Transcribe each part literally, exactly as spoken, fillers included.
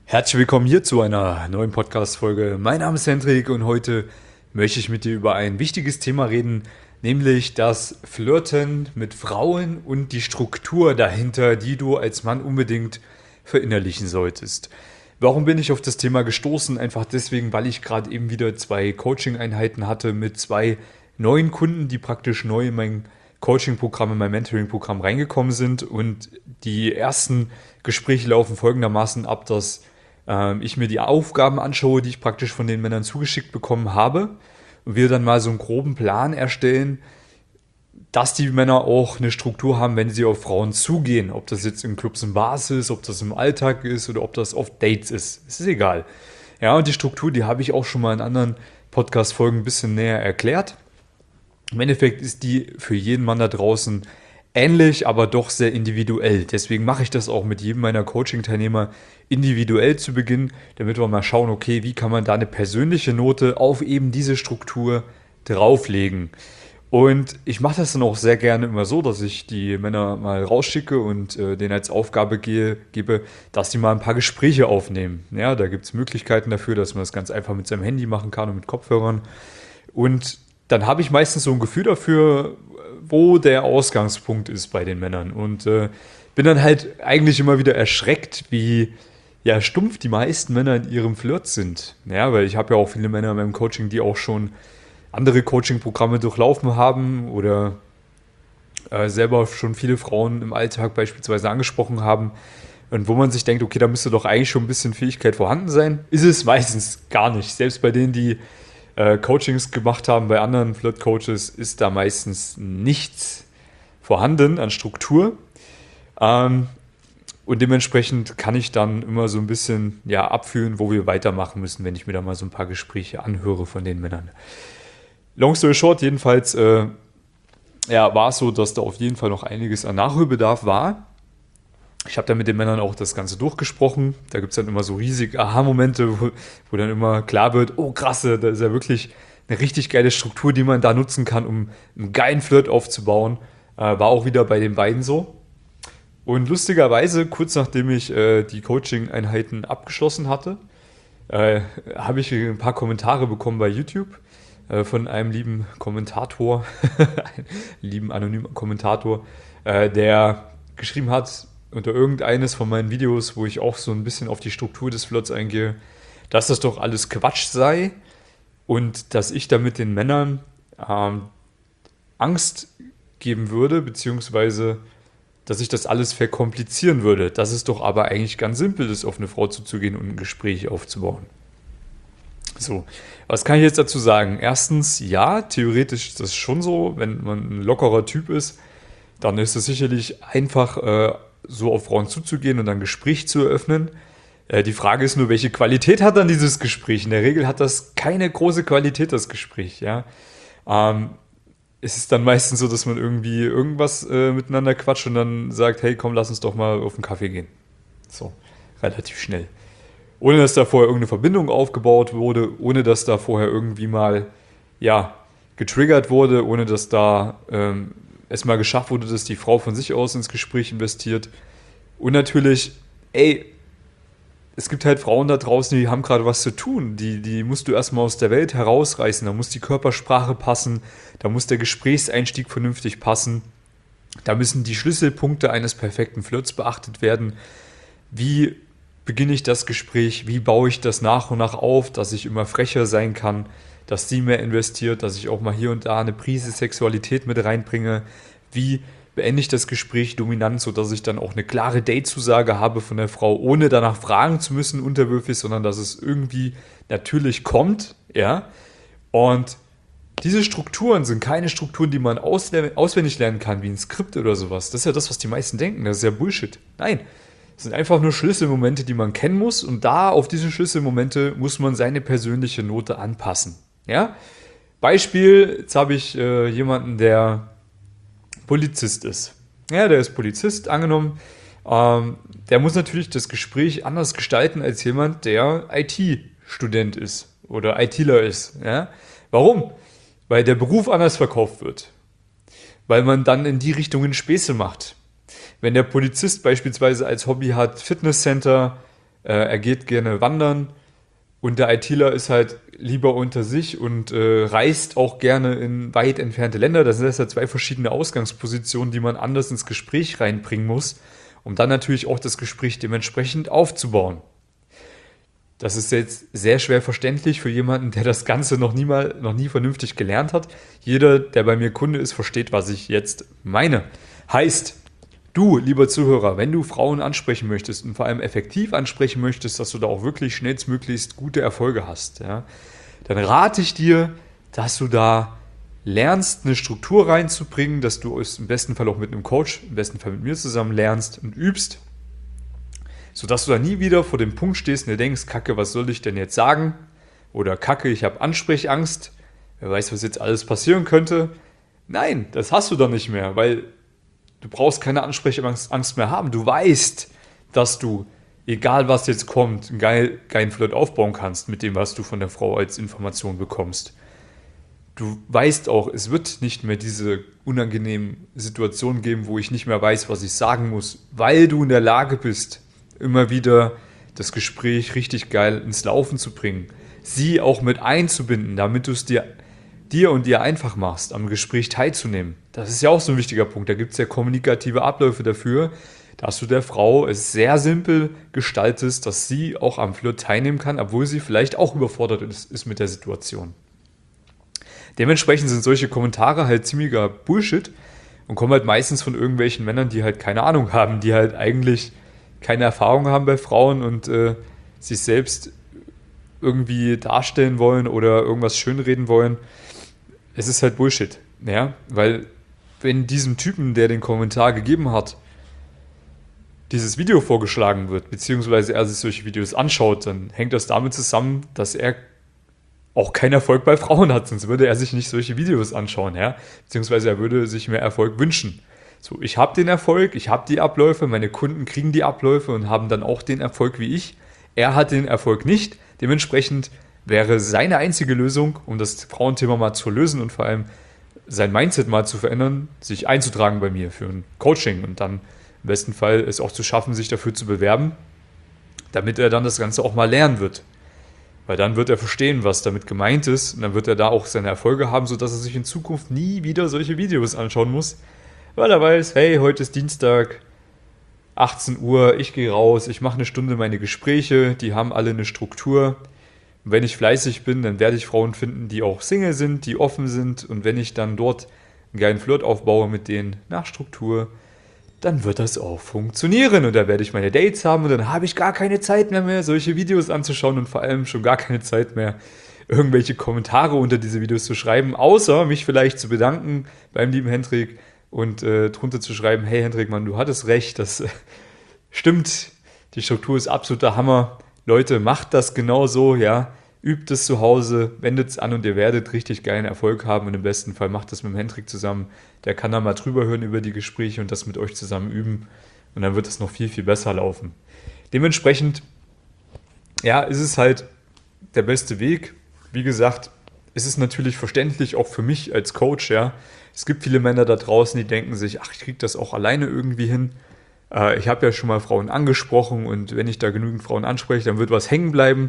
Herzlich willkommen hier zu einer neuen Podcast-Folge. Mein Name ist Hendrik und heute möchte ich mit dir über ein wichtiges Thema reden, nämlich das Flirten mit Frauen und die Struktur dahinter, die du als Mann unbedingt verinnerlichen solltest. Warum bin ich auf das Thema gestoßen? Einfach deswegen, weil ich gerade eben wieder zwei Coaching-Einheiten hatte mit zwei neuen Kunden, die praktisch neu in mein Coaching-Programm, in mein Mentoring-Programm reingekommen sind. Und die ersten Gespräche laufen folgendermaßen ab, dass ähm, ich mir die Aufgaben anschaue, die ich praktisch von den Männern zugeschickt bekommen habe. Und wir dann mal so einen groben Plan erstellen, dass die Männer auch eine Struktur haben, wenn sie auf Frauen zugehen. Ob das jetzt in Clubs und Bars ist, ob das im Alltag ist oder ob das auf Dates ist. Es ist egal. Ja, und die Struktur, die habe ich auch schon mal in anderen Podcast-Folgen ein bisschen näher erklärt. Im Endeffekt ist die für jeden Mann da draußen ähnlich, aber doch sehr individuell. Deswegen mache ich das auch mit jedem meiner Coaching-Teilnehmer individuell zu Beginn, damit wir mal schauen, okay, wie kann man da eine persönliche Note auf eben diese Struktur drauflegen. Und ich mache das dann auch sehr gerne immer so, dass ich die Männer mal rausschicke und äh, denen als Aufgabe gehe, gebe, dass die mal ein paar Gespräche aufnehmen. Ja, da gibt es Möglichkeiten dafür, dass man das ganz einfach mit seinem Handy machen kann und mit Kopfhörern. Und dann habe ich meistens so ein Gefühl dafür, wo der Ausgangspunkt ist bei den Männern. Und äh, bin dann halt eigentlich immer wieder erschreckt, wie ja, stumpf die meisten Männer in ihrem Flirt sind. Ja, weil ich habe ja auch viele Männer in meinem Coaching, die auch schon andere Coaching-Programme durchlaufen haben oder äh, selber schon viele Frauen im Alltag beispielsweise angesprochen haben. Und wo man sich denkt, okay, da müsste doch eigentlich schon ein bisschen Fähigkeit vorhanden sein, ist es meistens gar nicht. Selbst bei denen, die äh, Coachings gemacht haben, bei anderen Flirt-Coaches, ist da meistens nichts vorhanden an Struktur. Ähm, und dementsprechend kann ich dann immer so ein bisschen ja, abfühlen, wo wir weitermachen müssen, wenn ich mir da mal so ein paar Gespräche anhöre von den Männern. Long story short, jedenfalls äh, ja, war es so, dass da auf jeden Fall noch einiges an Nachholbedarf war. Ich habe dann mit den Männern auch das Ganze durchgesprochen. Da gibt es dann immer so riesige Aha-Momente, wo, wo dann immer klar wird, oh krasse, da ist ja wirklich eine richtig geile Struktur, die man da nutzen kann, um einen geilen Flirt aufzubauen. Äh, war auch wieder bei den beiden so. Und lustigerweise, kurz nachdem ich äh, die Coaching-Einheiten abgeschlossen hatte, äh, habe ich ein paar Kommentare bekommen bei YouTube äh, von einem lieben Kommentator, einen lieben anonymen Kommentator, äh, der geschrieben hat, unter irgendeines von meinen Videos, wo ich auch so ein bisschen auf die Struktur des Flirts eingehe, dass das doch alles Quatsch sei und dass ich damit den Männern ähm, Angst geben würde, beziehungsweise dass ich das alles verkomplizieren würde. Dass es doch aber eigentlich ganz simpel ist, auf eine Frau zuzugehen und ein Gespräch aufzubauen. So, was kann ich jetzt dazu sagen? Erstens, ja, theoretisch ist das schon so, wenn man ein lockerer Typ ist, dann ist es sicherlich einfach, äh, so auf Frauen zuzugehen und ein Gespräch zu eröffnen. Äh, die Frage ist nur, welche Qualität hat dann dieses Gespräch? In der Regel hat das keine große Qualität, das Gespräch. Ja? Ähm, es ist dann meistens so, dass man irgendwie irgendwas äh, miteinander quatscht und dann sagt, hey, komm, lass uns doch mal auf einen Kaffee gehen. So, relativ schnell. Ohne dass da vorher irgendeine Verbindung aufgebaut wurde, ohne dass da vorher irgendwie mal, ja, getriggert wurde, ohne dass da ähm, es mal geschafft wurde, dass die Frau von sich aus ins Gespräch investiert. Und natürlich, ey, es gibt halt Frauen da draußen, die haben gerade was zu tun. Die, die musst du erstmal aus der Welt herausreißen. Da muss die Körpersprache passen, da muss der Gesprächseinstieg vernünftig passen. Da müssen die Schlüsselpunkte eines perfekten Flirts beachtet werden. Wie beginne ich das Gespräch? Wie baue ich das nach und nach auf, dass ich immer frecher sein kann, dass sie mehr investiert, dass ich auch mal hier und da eine Prise Sexualität mit reinbringe? Wie beende ich das Gespräch dominant, sodass ich dann auch eine klare Datezusage habe von der Frau, ohne danach fragen zu müssen, unterwürfig, sondern dass es irgendwie natürlich kommt, ja? Und diese Strukturen sind keine Strukturen, die man auswendig lernen kann, wie ein Skript oder sowas. Das ist ja das, was die meisten denken. Das ist ja Bullshit. Nein, es sind einfach nur Schlüsselmomente, die man kennen muss. Und da, auf diese Schlüsselmomente, muss man seine persönliche Note anpassen. Ja? Beispiel, jetzt habe ich äh, jemanden, der Polizist ist. Ja, der ist Polizist, angenommen. Ähm, der muss natürlich das Gespräch anders gestalten als jemand, der I T-Student ist oder ITler ist. Ja? Warum? Weil der Beruf anders verkauft wird. Weil man dann in die Richtungen Späße macht. Wenn der Polizist beispielsweise als Hobby hat, Fitnesscenter äh, er geht gerne wandern und der ITler ist halt lieber unter sich und äh, reist auch gerne in weit entfernte Länder. Das sind ja zwei verschiedene Ausgangspositionen, die man anders ins Gespräch reinbringen muss, um dann natürlich auch das Gespräch dementsprechend aufzubauen. Das ist jetzt sehr schwer verständlich für jemanden, der das Ganze noch nie mal, noch nie vernünftig gelernt hat. Jeder, der bei mir Kunde ist, versteht, was ich jetzt meine. Heißt, du, lieber Zuhörer, wenn du Frauen ansprechen möchtest und vor allem effektiv ansprechen möchtest, dass du da auch wirklich schnellstmöglichst gute Erfolge hast, ja, dann rate ich dir, dass du da lernst, eine Struktur reinzubringen, dass du es im besten Fall auch mit einem Coach, im besten Fall mit mir zusammen lernst und übst, sodass du da nie wieder vor dem Punkt stehst und dir denkst, Kacke, was soll ich denn jetzt sagen? Oder Kacke, ich habe Ansprechangst, wer weiß, was jetzt alles passieren könnte. Nein, das hast du dann nicht mehr, weil du brauchst keine Ansprechangst mehr haben. Du weißt, dass du, egal was jetzt kommt, einen geil, geilen Flirt aufbauen kannst mit dem, was du von der Frau als Information bekommst. Du weißt auch, es wird nicht mehr diese unangenehmen Situationen geben, wo ich nicht mehr weiß, was ich sagen muss, weil du in der Lage bist, immer wieder das Gespräch richtig geil ins Laufen zu bringen. Sie auch mit einzubinden, damit du es dir, dir und dir einfach machst, am Gespräch teilzunehmen. Das ist ja auch so ein wichtiger Punkt. Da gibt es ja kommunikative Abläufe dafür, dass du der Frau es sehr simpel gestaltest, dass sie auch am Flirt teilnehmen kann, obwohl sie vielleicht auch überfordert ist, ist mit der Situation. Dementsprechend sind solche Kommentare halt ziemlicher Bullshit und kommen halt meistens von irgendwelchen Männern, die halt keine Ahnung haben, die halt eigentlich keine Erfahrung haben bei Frauen und äh, sich selbst irgendwie darstellen wollen oder irgendwas schönreden wollen. Es ist halt Bullshit, ja, weil wenn diesem Typen, der den Kommentar gegeben hat, dieses Video vorgeschlagen wird, beziehungsweise er sich solche Videos anschaut, dann hängt das damit zusammen, dass er auch keinen Erfolg bei Frauen hat, sonst würde er sich nicht solche Videos anschauen, ja, beziehungsweise er würde sich mehr Erfolg wünschen. So, ich habe den Erfolg, ich habe die Abläufe, meine Kunden kriegen die Abläufe und haben dann auch den Erfolg wie ich. Er hat den Erfolg nicht. Dementsprechend wäre seine einzige Lösung, um das Frauenthema mal zu lösen und vor allem sein Mindset mal zu verändern, sich einzutragen bei mir für ein Coaching und dann im besten Fall es auch zu schaffen, sich dafür zu bewerben, damit er dann das Ganze auch mal lernen wird. Weil dann wird er verstehen, was damit gemeint ist und dann wird er da auch seine Erfolge haben, sodass er sich in Zukunft nie wieder solche Videos anschauen muss, weil er weiß, hey, heute ist Dienstag, achtzehn Uhr, ich gehe raus, ich mache eine Stunde meine Gespräche, die haben alle eine Struktur. Und wenn ich fleißig bin, dann werde ich Frauen finden, die auch Single sind, die offen sind. Und wenn ich dann dort einen geilen Flirt aufbaue mit denen nach Struktur, dann wird das auch funktionieren. Und da werde ich meine Dates haben und dann habe ich gar keine Zeit mehr, mehr solche Videos anzuschauen und vor allem schon gar keine Zeit mehr, irgendwelche Kommentare unter diese Videos zu schreiben, außer mich vielleicht zu bedanken beim lieben Hendrik, und äh, drunter zu schreiben, hey Hendrik, Mann, du hattest recht, das äh, stimmt, die Struktur ist absoluter Hammer. Leute, macht das genau so, ja, übt es zu Hause, wendet es an und ihr werdet richtig geilen Erfolg haben und im besten Fall macht das mit dem Hendrik zusammen. Der kann da mal drüber hören über die Gespräche und das mit euch zusammen üben und dann wird es noch viel, viel besser laufen. Dementsprechend, ja, ist es halt der beste Weg. Wie gesagt, es ist natürlich verständlich, auch für mich als Coach, ja. Es gibt viele Männer da draußen, die denken sich, ach, ich kriege das auch alleine irgendwie hin. Äh, ich habe ja schon mal Frauen angesprochen und wenn ich da genügend Frauen anspreche, dann wird was hängen bleiben.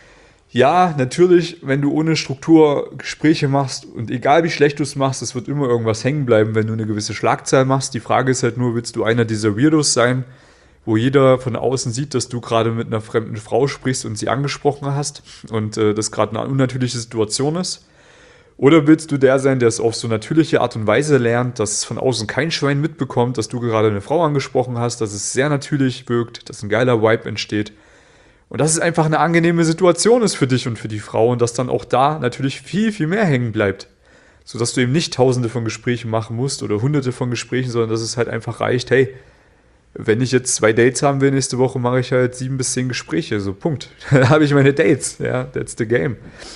Ja, natürlich, wenn du ohne Struktur Gespräche machst und egal wie schlecht du es machst, es wird immer irgendwas hängen bleiben, wenn du eine gewisse Schlagzahl machst. Die Frage ist halt nur, willst du einer dieser Weirdos sein, wo jeder von außen sieht, dass du gerade mit einer fremden Frau sprichst und sie angesprochen hast und äh, das gerade eine unnatürliche Situation ist? Oder willst du der sein, der es auf so natürliche Art und Weise lernt, dass von außen kein Schwein mitbekommt, dass du gerade eine Frau angesprochen hast, dass es sehr natürlich wirkt, dass ein geiler Vibe entsteht und dass es einfach eine angenehme Situation ist für dich und für die Frau und dass dann auch da natürlich viel, viel mehr hängen bleibt, sodass du eben nicht tausende von Gesprächen machen musst oder hunderte von Gesprächen, sondern dass es halt einfach reicht, hey, wenn ich jetzt zwei Dates haben will nächste Woche, mache ich halt sieben bis zehn Gespräche, so Punkt. Dann habe ich meine Dates, ja, that's the game.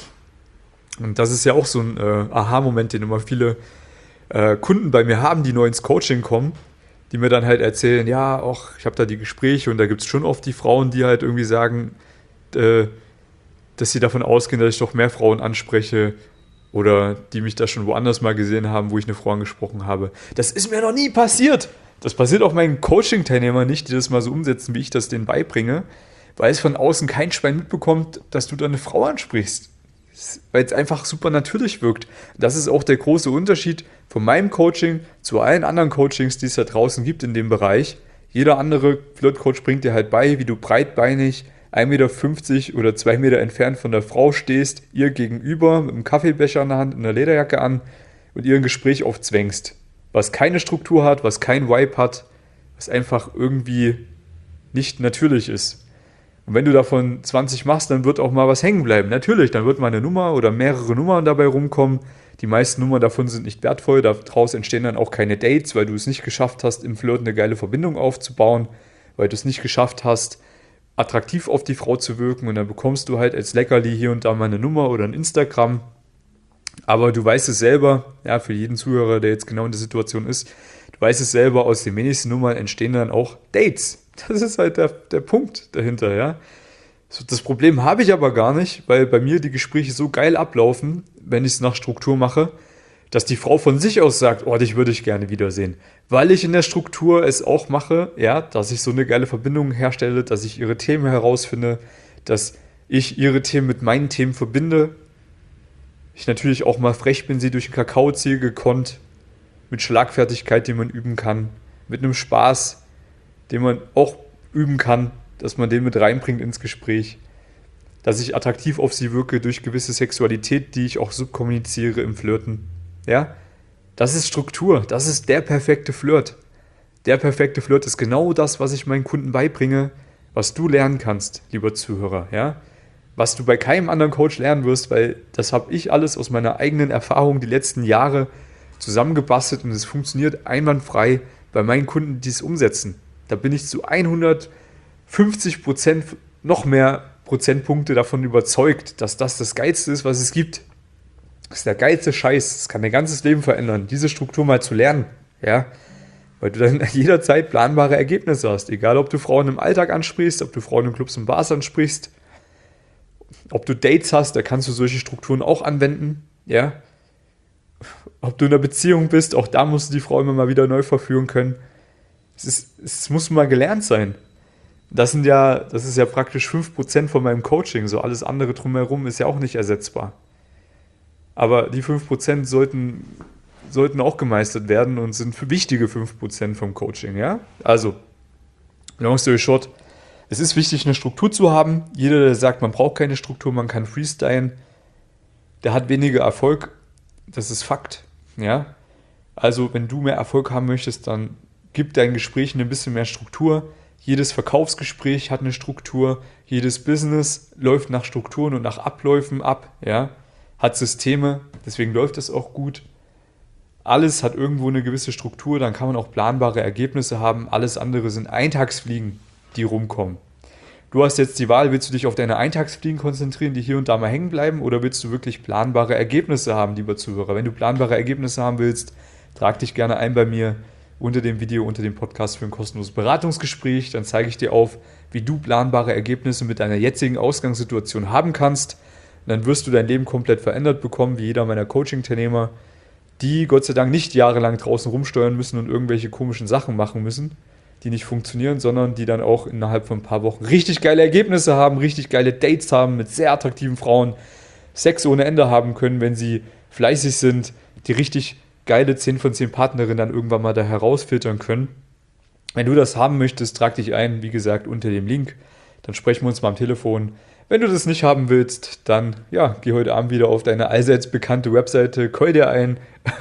Und das ist ja auch so ein äh, Aha-Moment, den immer viele äh, Kunden bei mir haben, die neu ins Coaching kommen, die mir dann halt erzählen, ja, auch ich habe da die Gespräche und da gibt es schon oft die Frauen, die halt irgendwie sagen, äh, dass sie davon ausgehen, dass ich doch mehr Frauen anspreche oder die mich da schon woanders mal gesehen haben, wo ich eine Frau angesprochen habe. Das ist mir noch nie passiert. Das passiert auch meinen Coaching-Teilnehmern nicht, die das mal so umsetzen, wie ich das denen beibringe, weil es von außen kein Schwein mitbekommt, dass du da eine Frau ansprichst. Weil es einfach super natürlich wirkt. Das ist auch der große Unterschied von meinem Coaching zu allen anderen Coachings, die es da draußen gibt in dem Bereich. Jeder andere Flirt-Coach bringt dir halt bei, wie du breitbeinig ein Meter fünfzig oder zwei Meter entfernt von der Frau stehst, ihr gegenüber mit einem Kaffeebecher in der Hand, in einer Lederjacke an und ihr ein Gespräch aufzwängst. Was keine Struktur hat, was kein Vibe hat, was einfach irgendwie nicht natürlich ist. Und wenn du davon zwanzig machst, dann wird auch mal was hängen bleiben. Natürlich, dann wird mal eine Nummer oder mehrere Nummern dabei rumkommen. Die meisten Nummern davon sind nicht wertvoll. Daraus entstehen dann auch keine Dates, weil du es nicht geschafft hast, im Flirt eine geile Verbindung aufzubauen, weil du es nicht geschafft hast, attraktiv auf die Frau zu wirken. Und dann bekommst du halt als Leckerli hier und da mal eine Nummer oder ein Instagram. Aber du weißt es selber, ja, für jeden Zuhörer, der jetzt genau in der Situation ist, du weißt es selber, aus den wenigsten Nummern entstehen dann auch Dates. Das ist halt der, der Punkt dahinter, ja. So, das Problem habe ich aber gar nicht, weil bei mir die Gespräche so geil ablaufen, wenn ich es nach Struktur mache, dass die Frau von sich aus sagt, oh, dich würde ich gerne wiedersehen. Weil ich in der Struktur es auch mache, ja, dass ich so eine geile Verbindung herstelle, dass ich ihre Themen herausfinde, dass ich ihre Themen mit meinen Themen verbinde. Ich natürlich auch mal frech bin, sie durch den Kakao ziehe, gekonnt, mit Schlagfertigkeit, die man üben kann, mit einem Spaß, den man auch üben kann, dass man den mit reinbringt ins Gespräch, dass ich attraktiv auf sie wirke durch gewisse Sexualität, die ich auch subkommuniziere im Flirten. Ja, das ist Struktur, das ist der perfekte Flirt. Der perfekte Flirt ist genau das, was ich meinen Kunden beibringe, was du lernen kannst, lieber Zuhörer, ja, was du bei keinem anderen Coach lernen wirst, weil das habe ich alles aus meiner eigenen Erfahrung die letzten Jahre zusammengebastelt und es funktioniert einwandfrei bei meinen Kunden, die es umsetzen. Da bin ich zu hundertfünfzig Prozent noch mehr Prozentpunkte davon überzeugt, dass das das Geilste ist, was es gibt. Das ist der geilste Scheiß. Das kann dein ganzes Leben verändern, diese Struktur mal zu lernen. Ja? Weil du dann jederzeit planbare Ergebnisse hast. Egal, ob du Frauen im Alltag ansprichst, ob du Frauen in Clubs und Bars ansprichst, ob du Dates hast, da kannst du solche Strukturen auch anwenden. Ja? Ob du in einer Beziehung bist, auch da musst du die Frau immer mal wieder neu verführen können. Es, ist, es muss mal gelernt sein. Das sind ja, das ist ja praktisch fünf Prozent von meinem Coaching. So alles andere drumherum ist ja auch nicht ersetzbar. Aber die fünf Prozent sollten, sollten auch gemeistert werden und sind für wichtige fünf Prozent vom Coaching. Ja? Also, long story short, es ist wichtig, eine Struktur zu haben. Jeder, der sagt, man braucht keine Struktur, man kann freestylen, der hat weniger Erfolg. Das ist Fakt. Ja? Also, wenn du mehr Erfolg haben möchtest, dann gib deinen Gesprächen ein bisschen mehr Struktur. Jedes Verkaufsgespräch hat eine Struktur. Jedes Business läuft nach Strukturen und nach Abläufen ab. Ja? Hat Systeme, deswegen läuft es auch gut. Alles hat irgendwo eine gewisse Struktur, dann kann man auch planbare Ergebnisse haben. Alles andere sind Eintagsfliegen, die rumkommen. Du hast jetzt die Wahl, willst du dich auf deine Eintagsfliegen konzentrieren, die hier und da mal hängen bleiben, oder willst du wirklich planbare Ergebnisse haben, lieber Zuhörer? Wenn du planbare Ergebnisse haben willst, trag dich gerne ein bei mir unter dem Video, unter dem Podcast für ein kostenloses Beratungsgespräch. Dann zeige ich dir auf, wie du planbare Ergebnisse mit deiner jetzigen Ausgangssituation haben kannst. Und dann wirst du dein Leben komplett verändert bekommen, wie jeder meiner Coaching-Teilnehmer, die Gott sei Dank nicht jahrelang draußen rumsteuern müssen und irgendwelche komischen Sachen machen müssen, die nicht funktionieren, sondern die dann auch innerhalb von ein paar Wochen richtig geile Ergebnisse haben, richtig geile Dates haben mit sehr attraktiven Frauen, Sex ohne Ende haben können, wenn sie fleißig sind, die richtig geile zehn von zehn Partnerinnen dann irgendwann mal da herausfiltern können. Wenn du das haben möchtest, trag dich ein, wie gesagt, unter dem Link. Dann sprechen wir uns mal am Telefon. Wenn du das nicht haben willst, dann ja, geh heute Abend wieder auf deine allseits bekannte Webseite, call dir ein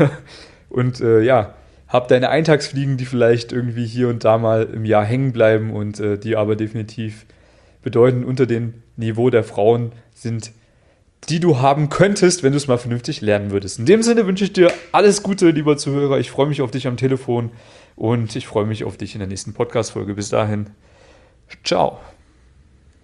und äh, ja, hab deine Eintagsfliegen, die vielleicht irgendwie hier und da mal im Jahr hängen bleiben und äh, die aber definitiv bedeuten, unter dem Niveau der Frauen sind, die du haben könntest, wenn du es mal vernünftig lernen würdest. In dem Sinne wünsche ich dir alles Gute, lieber Zuhörer. Ich freue mich auf dich am Telefon und ich freue mich auf dich in der nächsten Podcast-Folge. Bis dahin, ciao.